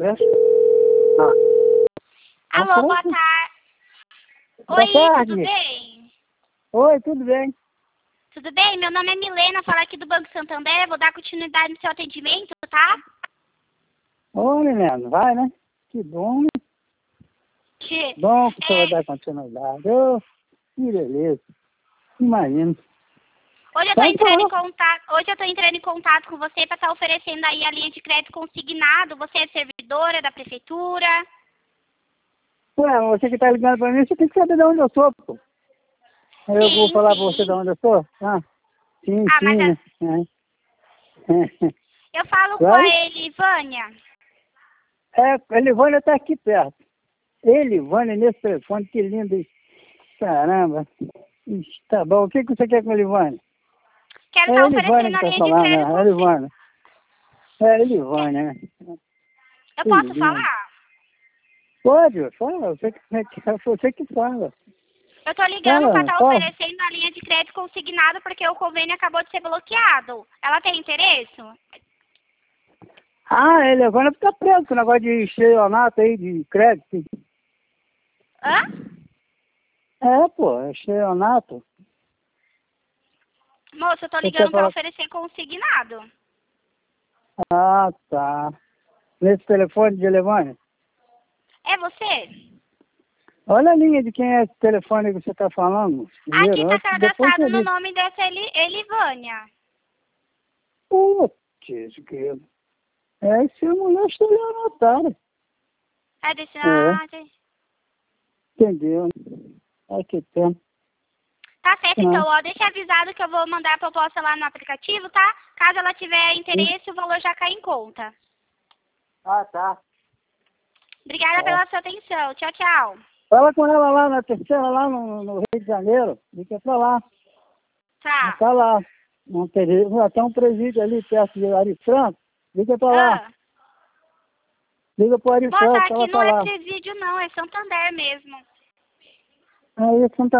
presta. Ah. Alô, boa tarde. Boa Oi, tarde. tudo bem? Oi, tudo bem? Tudo bem? Meu nome é Milena, falo aqui do Banco Santander. Vou dar continuidade no seu atendimento, tá? Ô, menino, vai, né? Que bom, né? Que, Bom que você vai dar continuidade. Ô, que beleza. Imagino. Hoje eu tô entrando em contato com você para estar oferecendo aí a linha de crédito consignado. Você é servidora da prefeitura? Ué, você que tá ligando pra mim, você tem que saber de onde eu sou, pô. Eu vou Sim, falar pra você sim. de onde eu sou? Ah, sim, Ah, mas sim, né? eu falo com Vai? a Elivânia. A Elivânia tá aqui perto. Elivânia nesse telefone, que lindo. Hein? Caramba. Ixi, tá bom. O que você quer com a Elivânia? Quero É a estar Elivânia oferecendo que a tá linha de falando, né? crédito A Elivânia. É a Elivânia, né? Eu Que posso lindo. falar? Pode, fala. Você que fala. Eu tô ligando para Fala, estar fala. oferecendo a linha de crédito consignado porque o convênio acabou de ser bloqueado. Ela tem interesse? Ah, a Elivânia fica preso com o negócio de estelionato aí, de crédito. Hã? É, pô, é estelionato. Moça, eu tô Você quer ligando para falar? oferecer consignado. Ah, tá. Nesse telefone de Elivânia? É você? Olha a linha de quem é esse telefone que você tá falando. Aqui Primeiro, tá depois cadastrado você no liga. nome dessa Elivânia. Putz, grilo. É, esse é mulher estelionatária. É desse... É, Ah, entendeu? Ai, que pena. tá certo, Ah, então, ó, deixa avisado que eu vou mandar a proposta lá no aplicativo, tá? Caso ela tiver sim. interesse, o valor já cai em conta. Ah, tá. Obrigada Tá. pela sua atenção. Tchau, tchau. Fala com ela lá na terceira, lá no Rio de Janeiro. Liga pra lá. Ela Tá. tá lá. Não tem, tem um presídio ali perto de Ari Franco. Liga pra lá. Ah. Liga pro Ari Moça, Franco, aqui ela não tá é lá. presídio, não. É Santander mesmo. Aí, Santa